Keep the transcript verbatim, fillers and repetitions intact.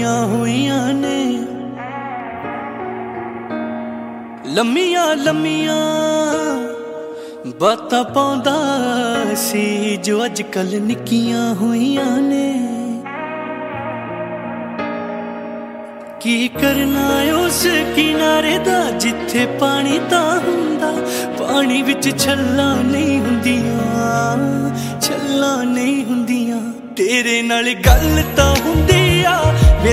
होईयां होईयां ने। लम्मियां लम्मियां बातां पाउंदा सी जो अजकल निक्कियां होईयां ने। की करना उस किनारे दा जिथे पानी तां हुंदा, पानी विच छल्लां नहीं हुंदियां, छल्लां नहीं हुंदियां। तेरे नाल गल तां हुंदी आ